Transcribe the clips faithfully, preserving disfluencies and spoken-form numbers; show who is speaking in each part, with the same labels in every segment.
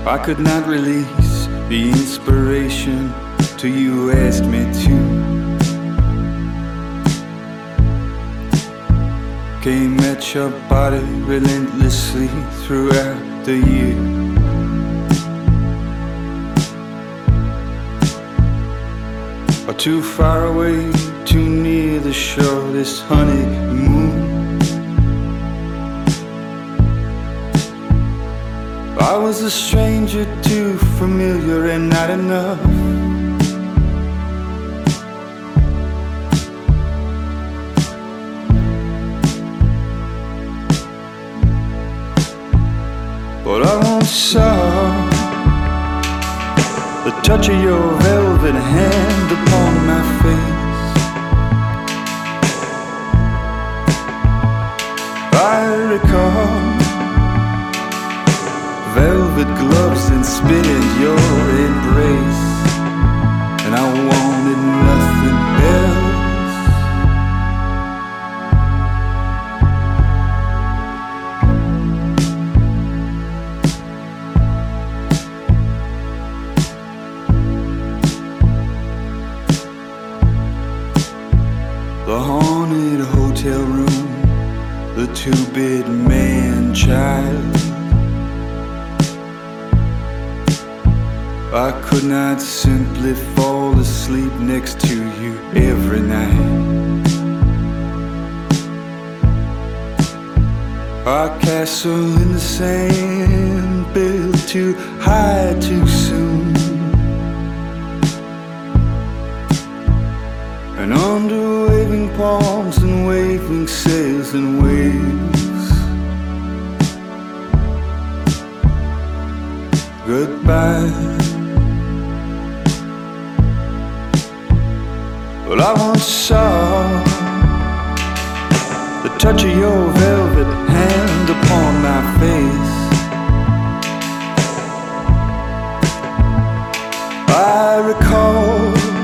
Speaker 1: I could not release the inspiration till you asked me to. Came at your body relentlessly throughout the year. Or too far away, too near the shore, this honeymoon. I was a stranger, too familiar and not enough. But I once saw the touch of your velvet hand upon my face. I recall velvet gloves and spit in your embrace, and I wanted nothing else. The haunted hotel room, the two-bit man-child. I could not simply fall asleep next to you every night. Our castle in the sand, built too high too soon. And under waving palms and waving sails and waves, goodbye. Well, I once saw the touch of your velvet hand upon my face. I recall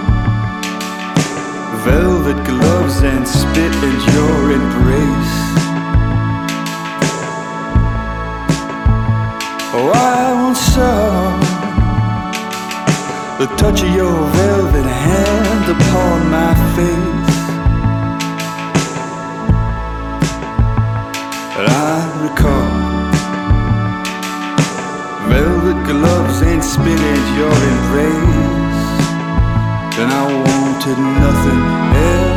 Speaker 1: velvet gloves and spit in your embrace. Oh, I once saw the touch of your velvet hand upon my face. And I recall velvet gloves and spit in your embrace, and I wanted nothing else.